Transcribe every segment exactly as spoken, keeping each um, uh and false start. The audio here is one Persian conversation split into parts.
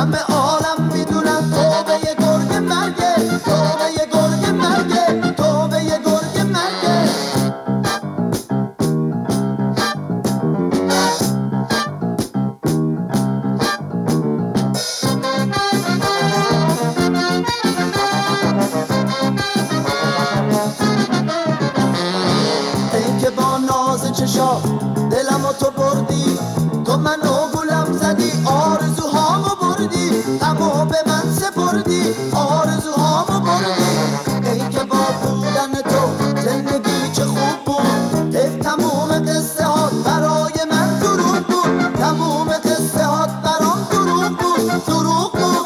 همه عالم میدونن توبه یه گرگ مرگه، توبه یه گرگ مرگه، توبه یه گرگ مرگه. ای که با ناز چشا دلمو تو بردی، تو منو گولم زدی، آرزوهامو بردی، غمو به من سپردی، آرزوهامو بردی. ای که با بودن تو زندگی چه خوب بود، ای تموم قصه هات برای من دروغ بود، تموم قصه هات برام دروغ بود، دروغ بود.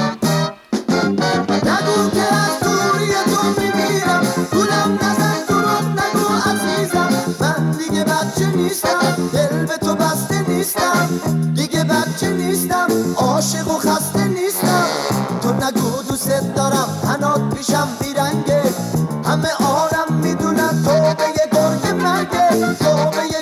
نگو که از دوری تو میمیرم، گولم نزن دروغ نگو عزیزم. من دیگه بچه نیستم، دل به تو بسته نیستم، دیگه بچه نیستم، عاشق و خسته نیستم. تو نگو دوست دارم تنات پیشم بیرنگه، همه عالم میدونن توبه یه گرگ مرگه، توبه